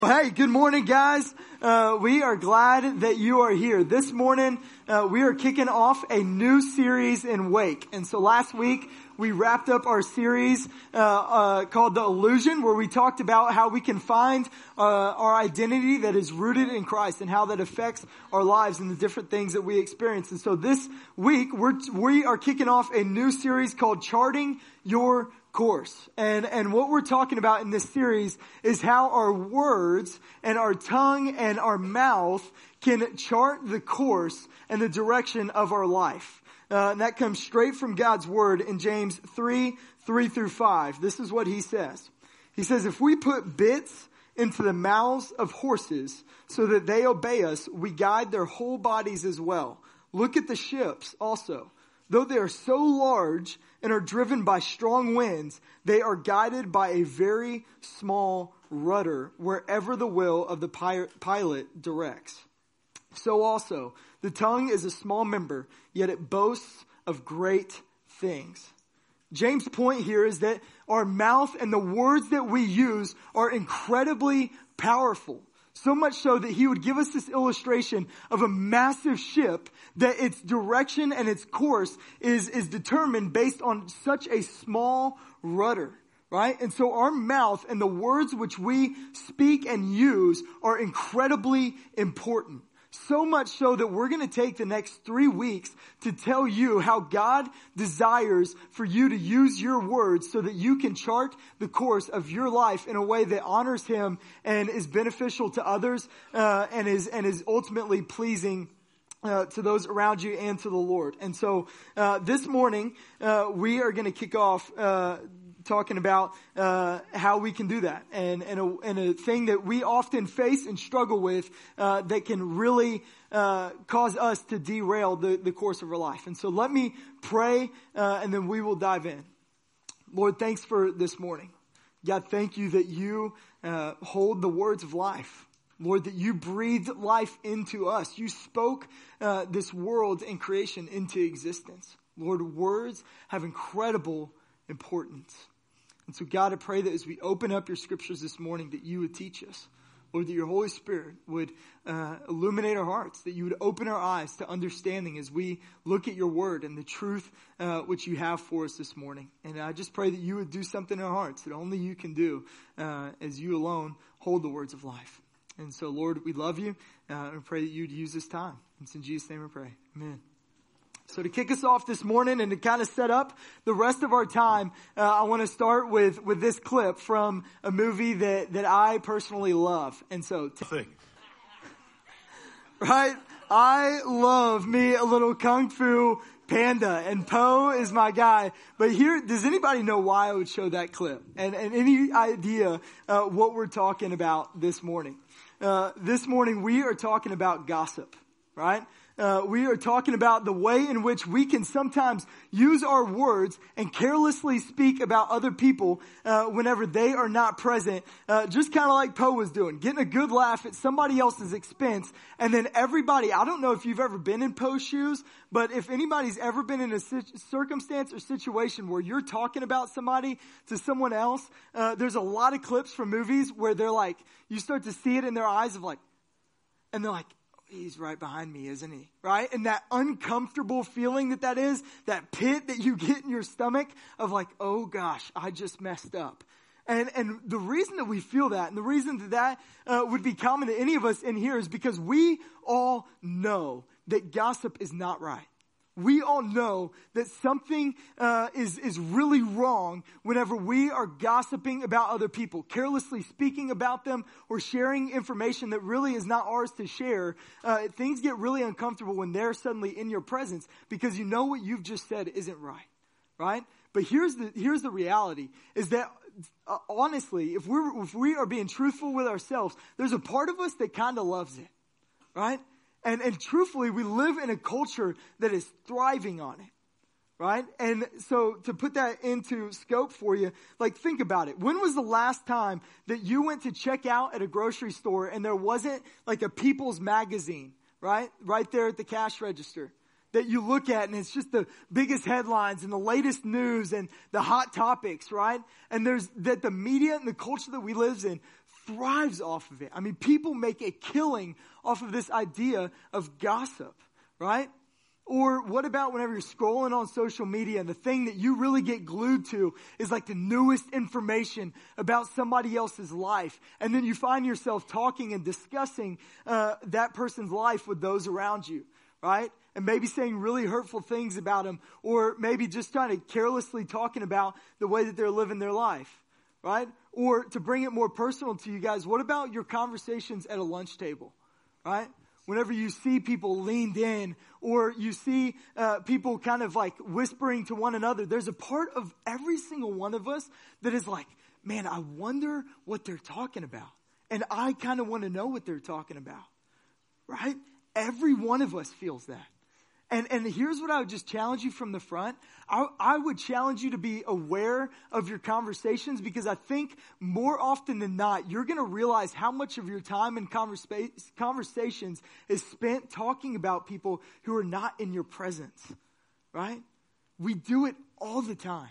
Hey, good morning, guys. We are glad that you are here. This morning, we are kicking off a new series in Wake. And so last week, we wrapped up our series called The Illusion, where we talked about how we can find our identity that is rooted in Christ and how that affects our lives and the different things that we experience. And so this week, we are kicking off a new series called Charting Your Course. And what we're talking about in this series is how our words and our tongue and our mouth can chart the course and the direction of our life. And that comes straight from God's word in James 3:3-5. This is what he says. He says, if we put bits into the mouths of horses so that they obey us, we guide their whole bodies as well. Look at the ships also. Though they are so large and are driven by strong winds, they are guided by a very small rudder wherever the will of the pilot directs. So also, the tongue is a small member, yet it boasts of great things. James' point here is that our mouth and the words that we use are incredibly powerful. So much so that he would give us this illustration of a massive ship that its direction and its course is determined based on such a small rudder, right? And so our mouth and the words which we speak and use are incredibly important. So much so that we're going to take the next 3 weeks to tell you how God desires for you to use your words so that you can chart the course of your life in a way that honors Him and is beneficial to others and is ultimately pleasing to those around you and to the Lord. And so this morning we are going to kick off talking about how we can do that, and a thing that we often face and struggle with that can really cause us to derail the course of our life. And so let me pray, and then we will dive in. Lord, thanks for this morning. God, thank you that you hold the words of life. Lord, that you breathed life into us. You spoke this world and creation into existence. Lord, words have incredible importance. And so, God, I pray that as we open up your scriptures this morning, that you would teach us. Lord, that your Holy Spirit would illuminate our hearts, that you would open our eyes to understanding as we look at your word and the truth which you have for us this morning. And I just pray that you would do something in our hearts that only you can do as you alone hold the words of life. And so, Lord, we love you and pray that you would use this time. It's in Jesus' name we pray. Amen. So to kick us off this morning and to kind of set up the rest of our time, I want to start with this clip from a movie that I personally love. And so, right? I love me a little Kung Fu Panda, and Po is my guy. But here, does anybody know why I would show that clip? And any idea what we're talking about this morning? This morning we are talking about gossip, right? We are talking about the way in which we can sometimes use our words and carelessly speak about other people whenever they are not present, just kind of like Poe was doing, getting a good laugh at somebody else's expense, and then everybody, I don't know if you've ever been in Poe's shoes, but if anybody's ever been in a circumstance or situation where you're talking about somebody to someone else, there's a lot of clips from movies where they're like, you start to see it in their eyes of like, and they're like, he's right behind me, isn't he? Right? And that uncomfortable feeling that is, that pit that you get in your stomach of like, oh gosh, I just messed up. And the reason that we feel that, and the reason that would be common to any of us in here is because we all know that gossip is not right. We all know that something is really wrong whenever we are gossiping about other people, carelessly speaking about them or sharing information that really is not ours to share. Things get really uncomfortable when they're suddenly in your presence because you know what you've just said isn't right, right? But here's the reality is that honestly, if we are being truthful with ourselves, there's a part of us that kind of loves it, right? And truthfully, we live in a culture that is thriving on it, right? And so to put that into scope for you, like think about it. When was the last time that you went to check out at a grocery store and there wasn't like a People's magazine, right? Right there at the cash register that you look at and it's just the biggest headlines and the latest news and the hot topics, right? And there's that the media and the culture that we live in thrives off of it. I mean, people make a killing off of this idea of gossip, right? Or what about whenever you're scrolling on social media and the thing that you really get glued to is like the newest information about somebody else's life. And then you find yourself talking and discussing that person's life with those around you, right? And maybe saying really hurtful things about them, or maybe just kind of carelessly talking about the way that they're living their life, right? Or to bring it more personal to you guys, what about your conversations at a lunch table, right? Whenever you see people leaned in, or you see people kind of like whispering to one another, there's a part of every single one of us that is like, man, I wonder what they're talking about. And I kind of want to know what they're talking about, right? Every one of us feels that. And here's what I would just challenge you from the front. I would challenge you to be aware of your conversations, because I think more often than not, you're going to realize how much of your time in conversations is spent talking about people who are not in your presence, right? We do it all the time.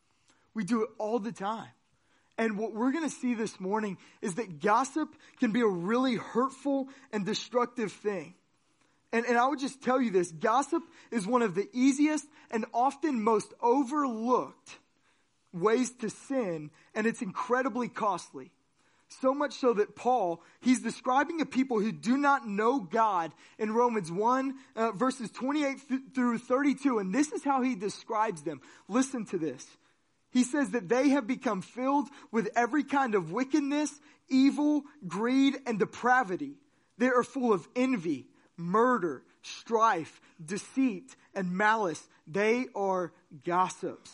We do it all the time. And what we're going to see this morning is that gossip can be a really hurtful and destructive thing. And I would just tell you this, gossip is one of the easiest and often most overlooked ways to sin, and it's incredibly costly. So much so that Paul, he's describing a people who do not know God in Romans 1, verses 28 through 32, and this is how he describes them. Listen to this. He says that they have become filled with every kind of wickedness, evil, greed, and depravity. They are full of envy, murder, strife, deceit, and malice. They are gossips,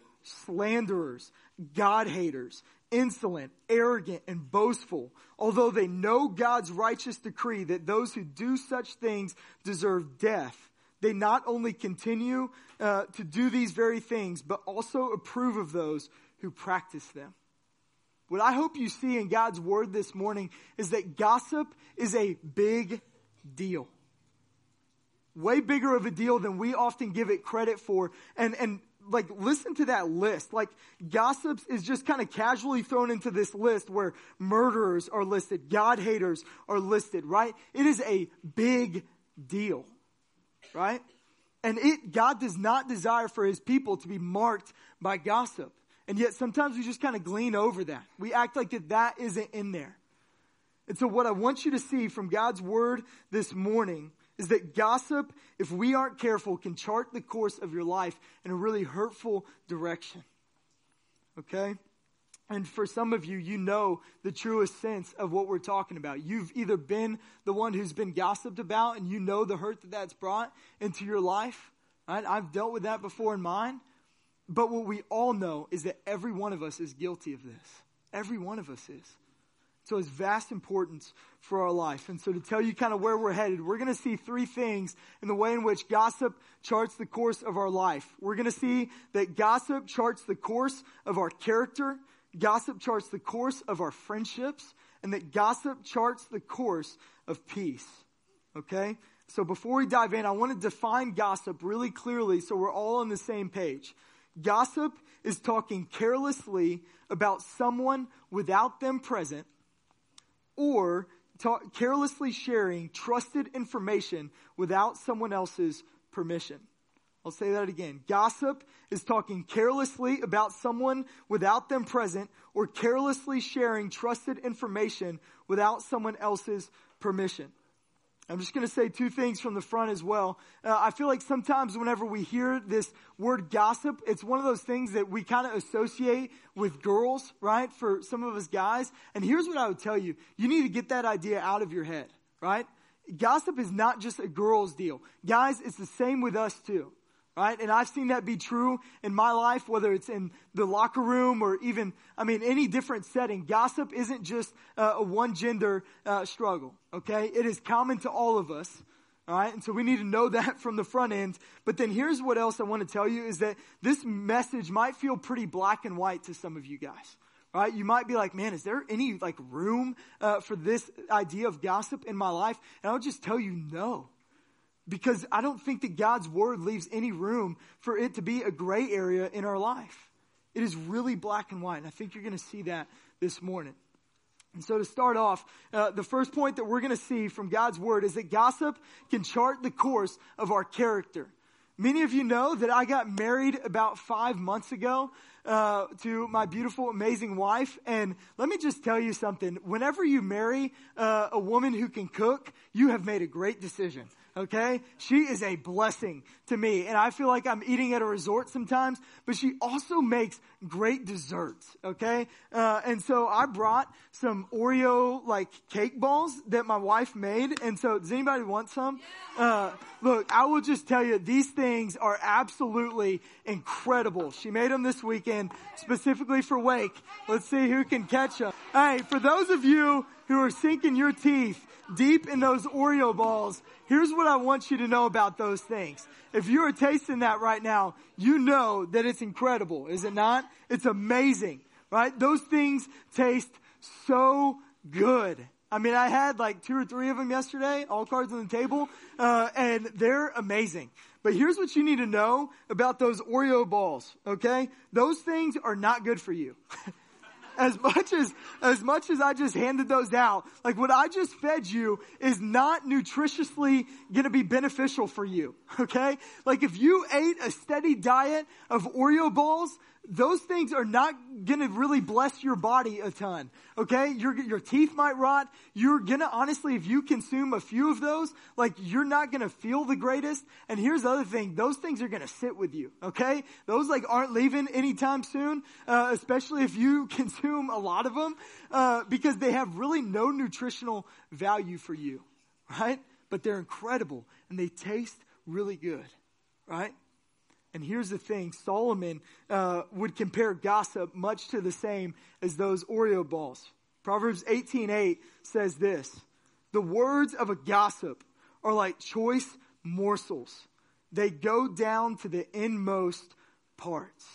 slanderers, God-haters, insolent, arrogant, and boastful. Although they know God's righteous decree that those who do such things deserve death, they not only continue to do these very things, but also approve of those who practice them. What I hope you see in God's word this morning is that gossip is a big deal. Way bigger of a deal than we often give it credit for. And like, listen to that list. Like, gossips is just kind of casually thrown into this list where murderers are listed, God-haters are listed, right? It is a big deal, right? And God does not desire for his people to be marked by gossip. And yet sometimes we just kind of glean over that. We act like that isn't in there. And so what I want you to see from God's word this morning is that gossip, if we aren't careful, can chart the course of your life in a really hurtful direction. Okay? And for some of you, you know the truest sense of what we're talking about. You've either been the one who's been gossiped about, and you know the hurt that that's brought into your life. Right? I've dealt with that before in mine. But what we all know is that every one of us is guilty of this. Every one of us is. So it's vast importance for our life. And so to tell you kind of where we're headed, we're going to see three things in the way in which gossip charts the course of our life. We're going to see that gossip charts the course of our character, gossip charts the course of our friendships, and that gossip charts the course of peace. Okay? So before we dive in, I want to define gossip really clearly so we're all on the same page. Gossip is talking carelessly about someone without them present, or carelessly sharing trusted information without someone else's permission. I'll say that again. Gossip is talking carelessly about someone without them present, or carelessly sharing trusted information without someone else's permission. I'm just going to say two things from the front as well. I feel like sometimes whenever we hear this word gossip, it's one of those things that we kind of associate with girls, right? For some of us guys. And here's what I would tell you. You need to get that idea out of your head, right? Gossip is not just a girl's deal. Guys, it's the same with us too. Right? And I've seen that be true in my life, whether it's in the locker room or even, any different setting. Gossip isn't just a one gender struggle, okay? It is common to all of us, all right? And so we need to know that from the front end. But then here's what else I want to tell you is that this message might feel pretty black and white to some of you guys, right? You might be like, man, is there any room for this idea of gossip in my life? And I'll just tell you no. Because I don't think that God's word leaves any room for it to be a gray area in our life. It is really black and white, and I think you're going to see that this morning. And so to start off, the first point that we're going to see from God's word is that gossip can chart the course of our character. Many of you know that I got married about 5 months ago to my beautiful, amazing wife. And let me just tell you something. Whenever you marry a woman who can cook, you have made a great decision. Okay? She is a blessing to me. And I feel like I'm eating at a resort sometimes, but she also makes great desserts. Okay? And so I brought some Oreo cake balls that my wife made. And so does anybody want some? Look, I will just tell you, these things are absolutely incredible. She made them this weekend specifically for Wake. Let's see who can catch them. Hey, for those of you who are sinking your teeth deep in those Oreo balls, here's what I want you to know about those things. If you are tasting that right now, you know that it's incredible, is it not? It's amazing, right? Those things taste so good. I mean, I had 2 or 3 of them yesterday, all cards on the table, and they're amazing. But here's what you need to know about those Oreo balls, okay? Those things are not good for you. As much as I just handed those out, what I just fed you is not nutritiously going to be beneficial for you, okay? If you ate a steady diet of Oreo balls, those things are not going to really bless your body a ton, okay? Your teeth might rot. You're going to, honestly, if you consume a few of those, you're not going to feel the greatest. And here's the other thing. Those things are going to sit with you, okay? Those, aren't leaving anytime soon, especially if you consume a lot of them, because they have really no nutritional value for you, right? But they're incredible, and they taste really good, right? And here's the thing, Solomon would compare gossip much to the same as those Oreo balls. Proverbs 18:8 says this, "The words of a gossip are like choice morsels. They go down to the inmost parts."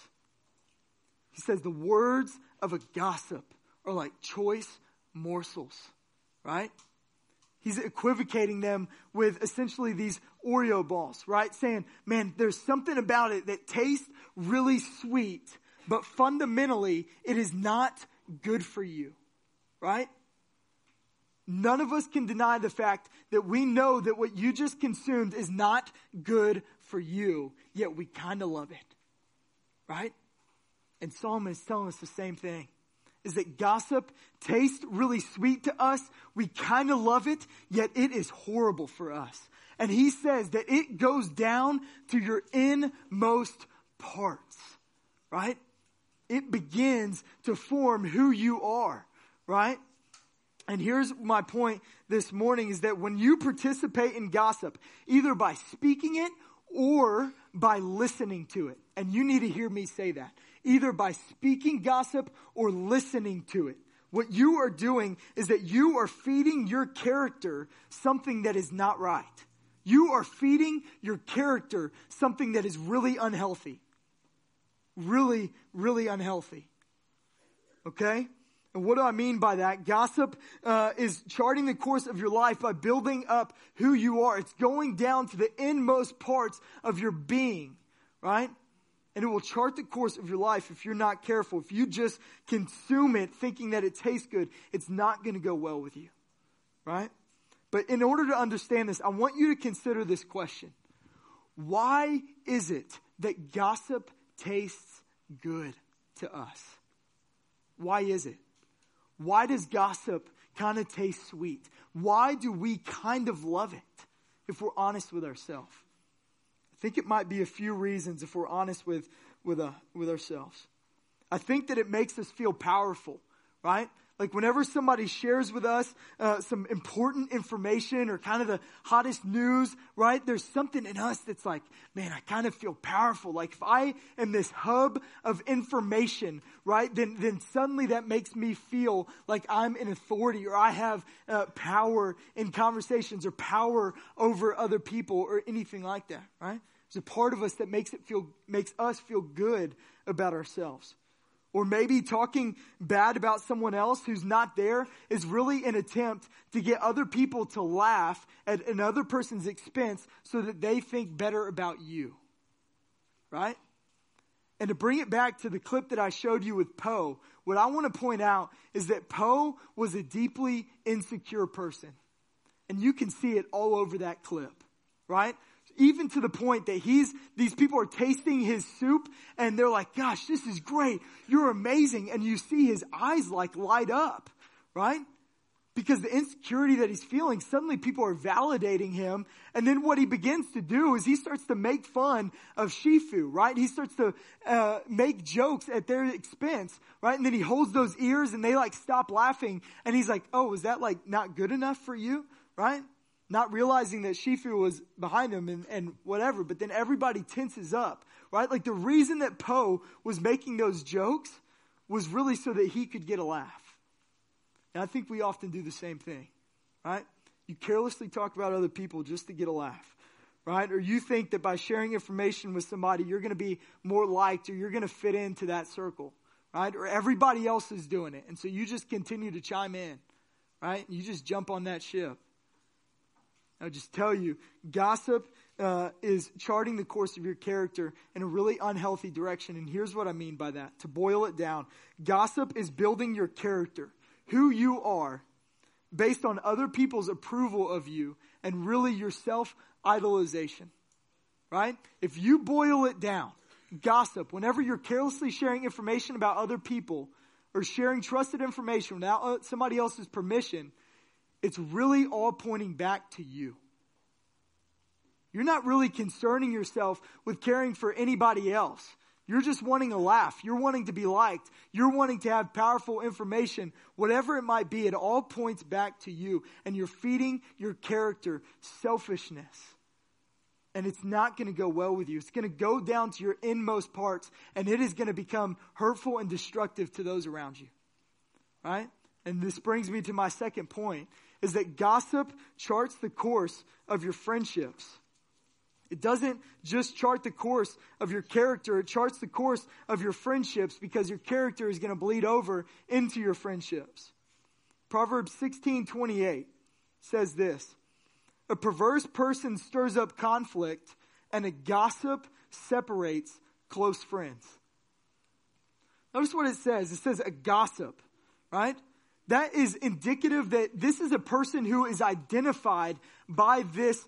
He says the words of a gossip are like choice morsels, right? He's equivocating them with essentially these Oreo balls, right? Saying, man, there's something about it that tastes really sweet, but fundamentally it is not good for you, right? None of us can deny the fact that we know that what you just consumed is not good for you, yet we kind of love it, right? And Solomon is telling us the same thing. Is that gossip tastes really sweet to us. We kind of love it, yet it is horrible for us. And he says that it goes down to your inmost parts, right? It begins to form who you are, right? And here's my point this morning is that when you participate in gossip, either by speaking it or by listening to it, and you need to hear me say that, either by speaking gossip or listening to it. What you are doing is that you are feeding your character something that is not right. You are feeding your character something that is really unhealthy. Really, really unhealthy. Okay? And what do I mean by that? Gossip is charting the course of your life by building up who you are. It's going down to the inmost parts of your being, right? And it will chart the course of your life if you're not careful. If you just consume it thinking that it tastes good, it's not going to go well with you, right? But in order to understand this, I want you to consider this question. Why is it that gossip tastes good to us? Why is it? Why does gossip kind of taste sweet? Why do we kind of love it if we're honest with ourselves? I think it might be a few reasons if we're honest with ourselves. I think that it makes us feel powerful, right? Whenever somebody shares with us some important information or kind of the hottest news, right? There's something in us that's like, man, I kind of feel powerful. If I am this hub of information, right? Then suddenly that makes me feel like I'm in authority or I have power in conversations or power over other people or anything like that, right? There's a part of us that makes us feel good about ourselves. Or maybe talking bad about someone else who's not there is really an attempt to get other people to laugh at another person's expense so that they think better about you. Right? And to bring it back to the clip that I showed you with Poe, what I want to point out is that Poe was a deeply insecure person. And you can see it all over that clip, right? Even to the point that these people are tasting his soup and they're like, gosh, this is great. You're amazing. And you see his eyes like light up, right? Because the insecurity that he's feeling, suddenly people are validating him. And then what he begins to do is he starts to make fun of Shifu, right? He starts to make jokes at their expense, right? And then he holds those ears and they like stop laughing. And he's like, oh, is that like not good enough for you, right? Not realizing that Shifu was behind him and whatever. But then everybody tenses up, right? Like the reason that Poe was making those jokes was really so that he could get a laugh. And I think we often do the same thing, right? You carelessly talk about other people just to get a laugh, right? Or you think that by sharing information with somebody, you're going to be more liked or you're going to fit into that circle, right? Or everybody else is doing it. And so you just continue to chime in, right? You just jump on that ship. I'll just tell you, gossip is charting the course of your character in a really unhealthy direction. And here's what I mean by that. To boil it down, gossip is building your character, who you are, based on other people's approval of you and really your self-idolization, right? If you boil it down, gossip, whenever you're carelessly sharing information about other people or sharing trusted information without somebody else's permission, it's really all pointing back to you. You're not really concerning yourself with caring for anybody else. You're just wanting a laugh. You're wanting to be liked. You're wanting to have powerful information. Whatever it might be, it all points back to you. And you're feeding your character selfishness. And it's not going to go well with you. It's going to go down to your inmost parts. And it is going to become hurtful and destructive to those around you. Right? And this brings me to my second point, is that gossip charts the course of your friendships. It doesn't just chart the course of your character. It charts the course of your friendships because your character is going to bleed over into your friendships. Proverbs 16:28 says this: a perverse person stirs up conflict and a gossip separates close friends. Notice what it says. It says a gossip, right? That is indicative that this is a person who is identified by this,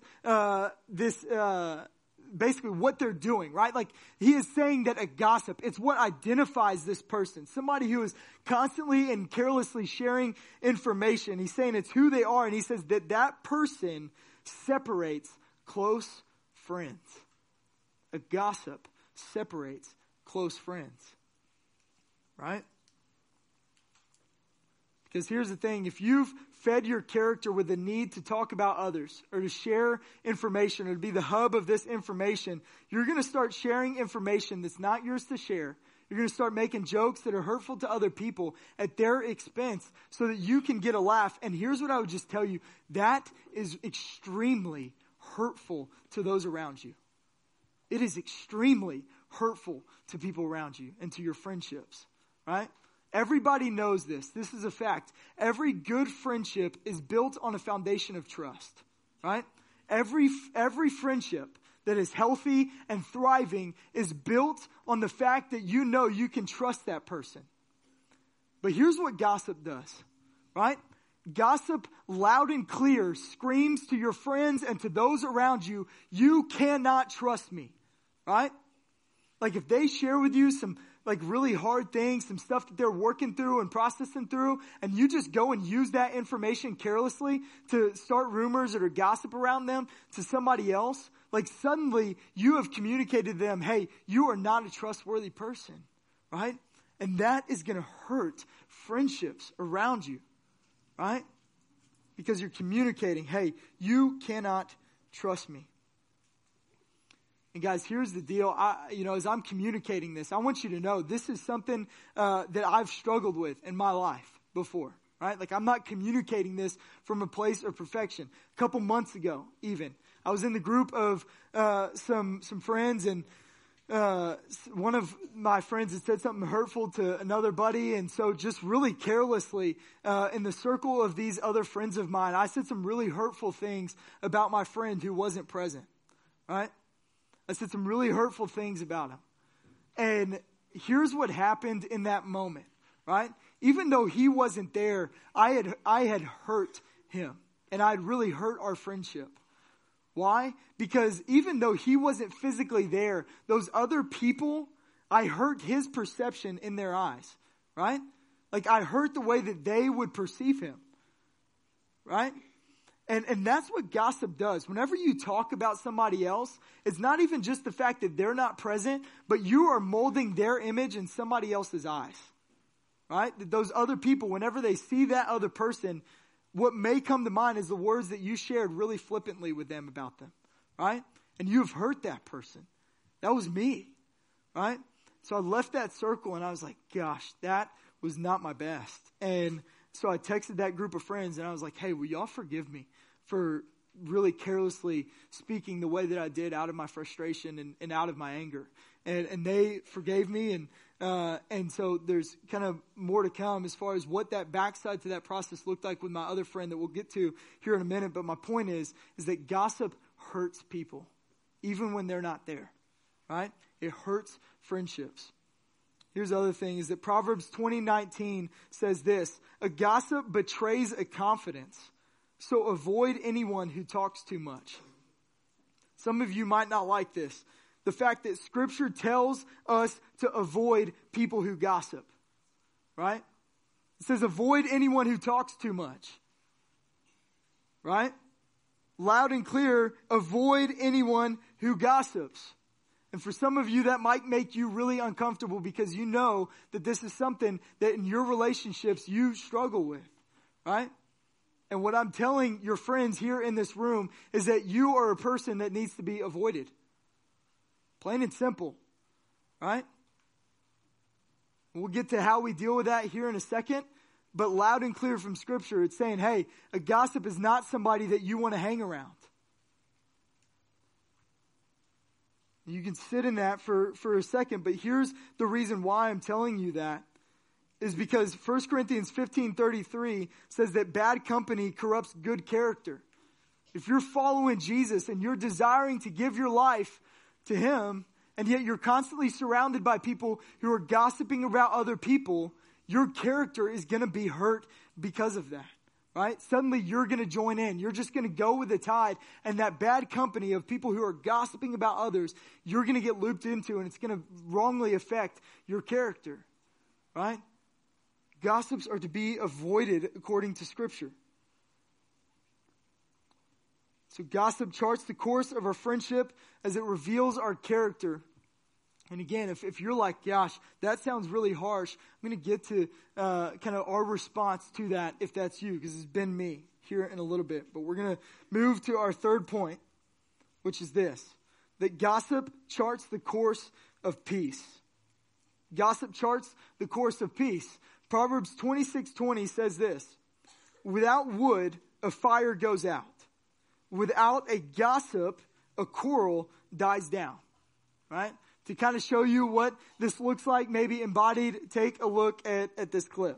basically what they're doing, right? Like he is saying that a gossip, it's what identifies this person. Somebody who is constantly and carelessly sharing information. He's saying it's who they are. And he says that that person separates close friends. A gossip separates close friends, right? Because here's the thing, if you've fed your character with the need to talk about others or to share information or to be the hub of this information, you're going to start sharing information that's not yours to share. You're going to start making jokes that are hurtful to other people at their expense so that you can get a laugh. And here's what I would just tell you, that is extremely hurtful to those around you. It is extremely hurtful to people around you and to your friendships, right? Everybody knows this. This is a fact. Every good friendship is built on a foundation of trust, right? Every friendship that is healthy and thriving is built on the fact that you know you can trust that person. But here's what gossip does, right? Gossip loud and clear screams to your friends and to those around you, you cannot trust me, right? Like if they share with you some like really hard things, some stuff that they're working through and processing through, and you just go and use that information carelessly to start rumors or to gossip around them to somebody else, like suddenly you have communicated to them, hey, you are not a trustworthy person, right? And that is going to hurt friendships around you, right? Because you're communicating, hey, you cannot trust me. And guys, here's the deal. As I'm communicating this, I want you to know this is something that I've struggled with in my life before, right? Like I'm not communicating this from a place of perfection. A couple months ago, even, I was in the group of some friends, and one of my friends had said something hurtful to another buddy, and so just really carelessly in the circle of these other friends of mine, I said some really hurtful things about my friend who wasn't present, right? I said some really hurtful things about him. And here's what happened in that moment, right? Even though he wasn't there, I had hurt him, and I'd really hurt our friendship. Why? Because even though he wasn't physically there, those other people, I hurt his perception in their eyes, right? Like I hurt the way that they would perceive him, right? And that's what gossip does. Whenever you talk about somebody else, it's not even just the fact that they're not present, but you are molding their image in somebody else's eyes, right? That those other people, whenever they see that other person, what may come to mind is the words that you shared really flippantly with them about them, right? And you've hurt that person. That was me, right? So I left that circle and I was like, gosh, that was not my best. And so I texted that group of friends and I was like, hey, will y'all forgive me for really carelessly speaking the way that I did out of my frustration and out of my anger? And they forgave me. And so there's kind of more to come as far as what that backside to that process looked like with my other friend that we'll get to here in a minute. But my point is that gossip hurts people, even when they're not there, right? It hurts friendships. Here's the other thing is that Proverbs 20:19 says this: a gossip betrays a confidence, so avoid anyone who talks too much. Some of you might not like this. The fact that Scripture tells us to avoid people who gossip, right? It says avoid anyone who talks too much, right? Loud and clear, avoid anyone who gossips. And for some of you, that might make you really uncomfortable because you know that this is something that in your relationships you struggle with, right? And what I'm telling your friends here in this room is that you are a person that needs to be avoided. Plain and simple, right? We'll get to how we deal with that here in a second. But loud and clear from Scripture, it's saying, hey, a gossip is not somebody that you want to hang around. You can sit in that for a second, but here's the reason why I'm telling you that is because 1 Corinthians 15:33 says that bad company corrupts good character. If you're following Jesus and you're desiring to give your life to Him, and yet you're constantly surrounded by people who are gossiping about other people, your character is going to be hurt because of that. Right? Suddenly you're going to join in. You're just going to go with the tide. And that bad company of people who are gossiping about others, you're going to get looped into, and it's going to wrongly affect your character. Right? Gossips are to be avoided according to Scripture. So gossip charts the course of our friendship as it reveals our character. And again, if you're like, gosh, that sounds really harsh, I'm going to get to kind of our response to that if that's you, because it's been me here in a little bit. But we're going to move to our third point, which is this: that gossip charts the course of peace. Gossip charts the course of peace. Proverbs 26:20 says this: without wood, a fire goes out. Without a gossip, a quarrel dies down. Right? To kind of show you what this looks like, maybe embodied, take a look at this clip.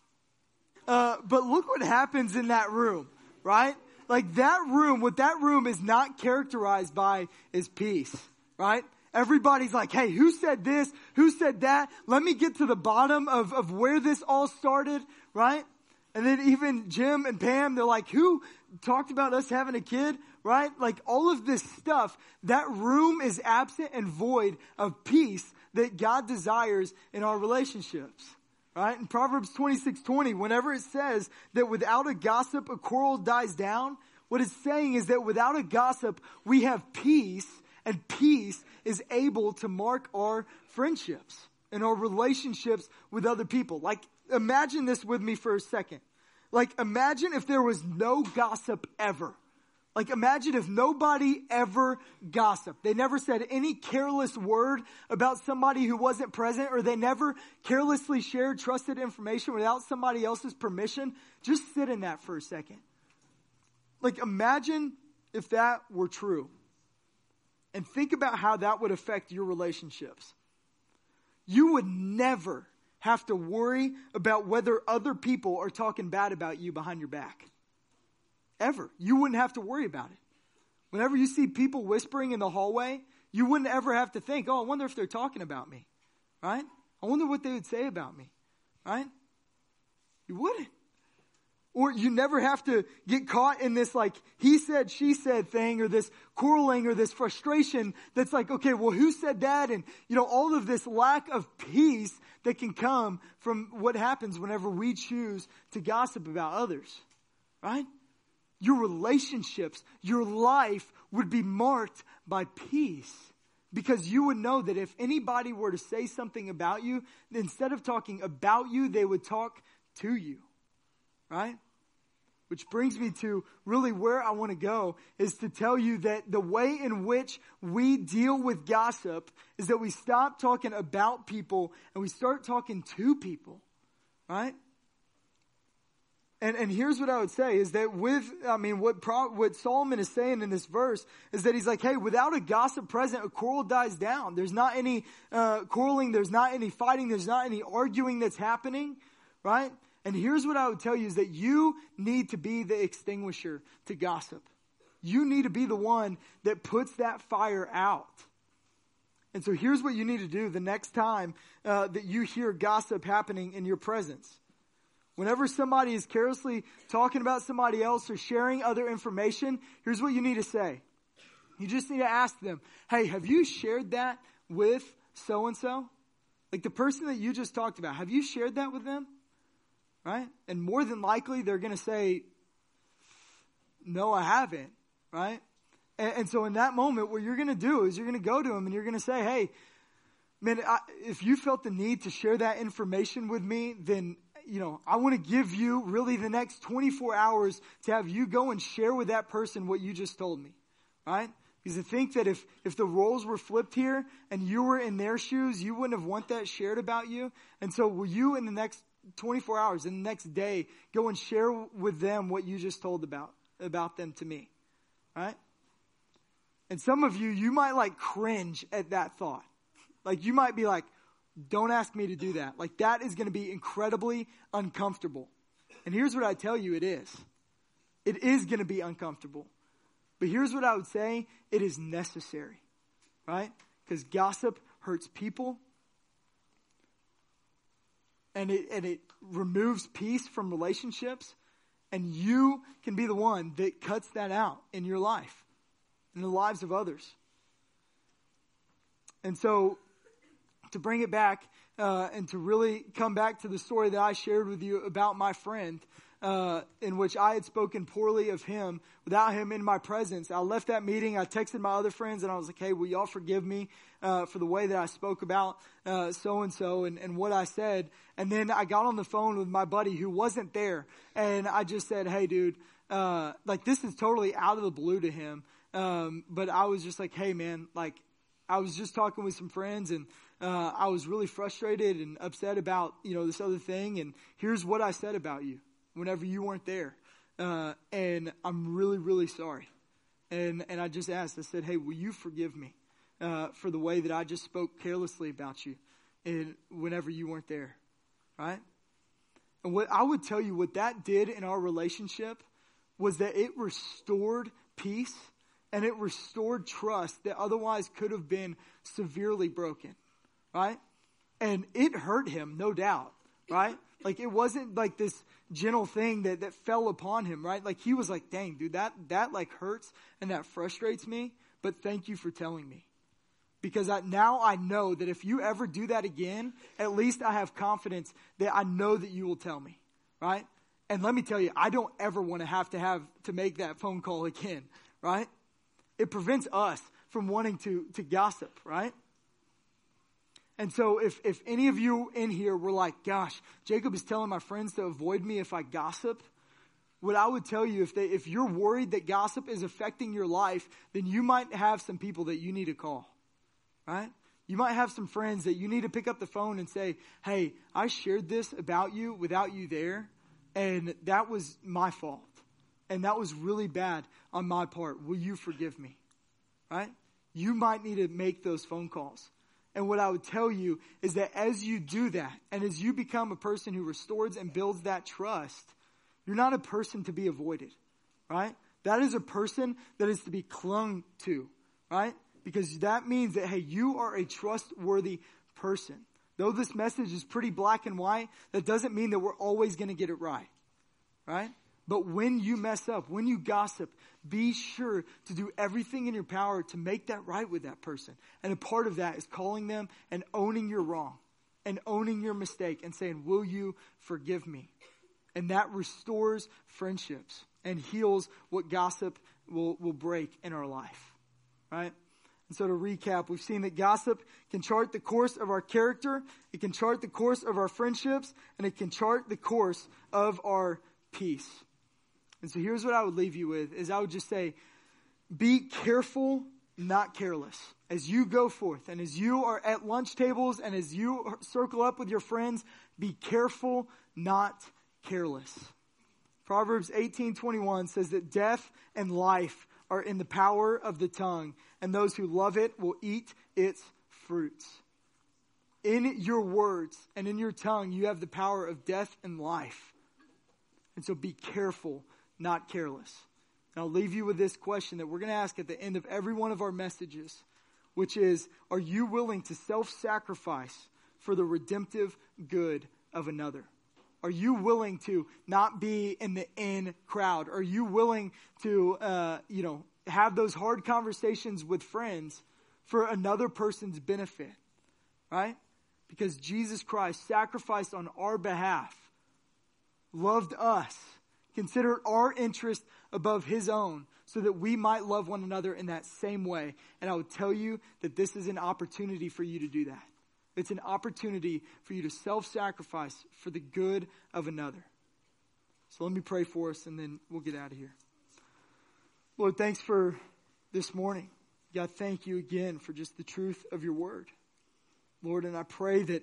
But look what happens in that room, right? Like that room, what that room is not characterized by is peace, right? Everybody's like, hey, who said this? Who said that? Let me get to the bottom of where this all started, right? And then even Jim and Pam, they're like, who talked about us having a kid, right? Like all of this stuff, that room is absent and void of peace that God desires in our relationships, right? In Proverbs 26:20, whenever it says that without a gossip, a quarrel dies down, what it's saying is that without a gossip, we have peace, and peace is able to mark our friendships and our relationships with other people. Like, imagine this with me for a second. Like, imagine if there was no gossip ever. Like, imagine if nobody ever gossiped. They never said any careless word about somebody who wasn't present, or they never carelessly shared trusted information without somebody else's permission. Just sit in that for a second. Like, imagine if that were true. And think about how that would affect your relationships. You would never have to worry about whether other people are talking bad about you behind your back. Ever. You wouldn't have to worry about it. Whenever you see people whispering in the hallway, you wouldn't ever have to think, oh, I wonder if they're talking about me. right? I wonder what they would say about me, right? You wouldn't. Or you never have to get caught in this like he said, she said thing, or this quarreling or this frustration that's like, okay, well, who said that? And, all of this lack of peace that can come from what happens whenever we choose to gossip about others, right? Your relationships, your life would be marked by peace. Because you would know that if anybody were to say something about you, instead of talking about you, they would talk to you, right? Which brings me to really where I want to go is to tell you that the way in which we deal with gossip is that we stop talking about people and we start talking to people, right? And here's what I would say is that what Solomon is saying in this verse is that he's like, hey, without a gossip present, a quarrel dies down. There's not any quarreling. There's not any fighting. There's not any arguing that's happening, right? And here's what I would tell you is that you need to be the extinguisher to gossip. You need to be the one that puts that fire out. And so here's what you need to do the next time that you hear gossip happening in your presence. Whenever somebody is carelessly talking about somebody else or sharing other information, here's what you need to say. You just need to ask them, hey, have you shared that with so-and-so? Like the person that you just talked about, have you shared that with them? Right? And more than likely, they're going to say, no, I haven't. Right? And so in that moment, what you're going to do is you're going to go to them and you're going to say, hey, man, if you felt the need to share that information with me, then I want to give you really the next 24 hours to have you go and share with that person what you just told me, right? Because I think that if the roles were flipped here and you were in their shoes, you wouldn't have want that shared about you. And so will you in the next 24 hours, in the next day, go and share with them what you just told about them to me, right? And some of you might like cringe at that thought. Like you might be like, don't ask me to do that. Like that is going to be incredibly uncomfortable. And here's what I tell you it is. It is going to be uncomfortable. But here's what I would say. It is necessary. Right? Because gossip hurts people. And it removes peace from relationships. And you can be the one that cuts that out in your life. In the lives of others. And so to bring it back and to really come back to the story that I shared with you about my friend in which I had spoken poorly of him without him in my presence. I left that meeting. I texted my other friends and I was like, hey, will y'all forgive me for the way that I spoke about so-and-so and what I said. And then I got on the phone with my buddy who wasn't there. And I just said, hey, dude, like this is totally out of the blue to him. But I was just like, hey, man, like I was just talking with some friends and I was really frustrated and upset about, this other thing. And here's what I said about you whenever you weren't there. And I'm really, really sorry. And I just asked, I said, hey, will you forgive me for the way that I just spoke carelessly about you and whenever you weren't there? Right? And what I would tell you what that did in our relationship was that it restored peace and it restored trust that otherwise could have been severely broken. Right? And it hurt him, no doubt, right? Like it wasn't like this gentle thing that fell upon him, right? Like he was like, dang, dude, that like hurts and that frustrates me, but thank you for telling me. Because now I know that if you ever do that again, at least I have confidence that I know that you will tell me, right? And let me tell you, I don't ever want to have to make that phone call again, right? It prevents us from wanting to gossip, right? And so if any of you in here were like, gosh, Jacob is telling my friends to avoid me if I gossip, what I would tell you, if you're worried that gossip is affecting your life, then you might have some people that you need to call, right? You might have some friends that you need to pick up the phone and say, hey, I shared this about you without you there, and that was my fault. And that was really bad on my part. Will you forgive me? Right? You might need to make those phone calls. And what I would tell you is that as you do that, and as you become a person who restores and builds that trust, you're not a person to be avoided, right? That is a person that is to be clung to, right? Because that means that, hey, you are a trustworthy person. Though this message is pretty black and white, that doesn't mean that we're always going to get it right. Right? But when you mess up, when you gossip, be sure to do everything in your power to make that right with that person. And a part of that is calling them and owning your wrong and owning your mistake and saying, will you forgive me? And that restores friendships and heals what gossip will break in our life. Right? And so to recap, we've seen that gossip can chart the course of our character, it can chart the course of our friendships, and it can chart the course of our peace. And so here's what I would leave you with, is I would just say, be careful, not careless. As you go forth, and as you are at lunch tables, and as you circle up with your friends, be careful, not careless. Proverbs 18:21 says that death and life are in the power of the tongue, and those who love it will eat its fruits. In your words and in your tongue, you have the power of death and life. And so be careful, not careless. And I'll leave you with this question that we're going to ask at the end of every one of our messages, which is, are you willing to self-sacrifice for the redemptive good of another? Are you willing to not be in the in crowd? Are you willing to, have those hard conversations with friends for another person's benefit? Right? Because Jesus Christ sacrificed on our behalf, loved us, considered our interest above his own, so that we might love one another in that same way. And I would tell you that this is an opportunity for you to do that. It's an opportunity for you to self-sacrifice for the good of another. So let me pray for us, and then we'll get out of here. Lord, thanks for this morning. God, thank you again for just the truth of your word. Lord, and I pray that,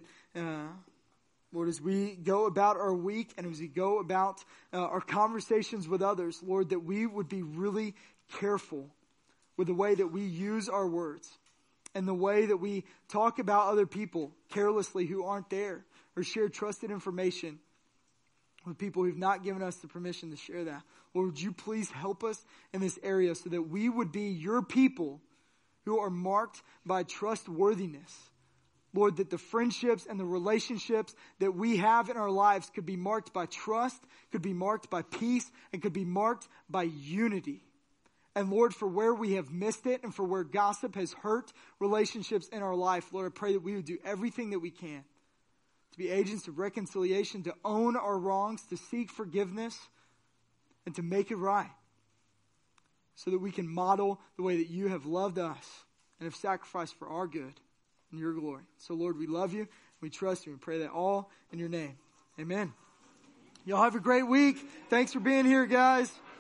Lord, as we go about our week and as we go about our conversations with others, Lord, that we would be really careful with the way that we use our words and the way that we talk about other people carelessly who aren't there, or share trusted information with people who've not given us the permission to share that. Lord, would you please help us in this area so that we would be your people who are marked by trustworthiness. Lord, that the friendships and the relationships that we have in our lives could be marked by trust, could be marked by peace, and could be marked by unity. And Lord, for where we have missed it and for where gossip has hurt relationships in our life, Lord, I pray that we would do everything that we can to be agents of reconciliation, to own our wrongs, to seek forgiveness, and to make it right, so that we can model the way that you have loved us and have sacrificed for our good and your glory. So Lord, we love you, we trust you, and pray that all in your name. Amen. Y'all have a great week. Thanks for being here, guys.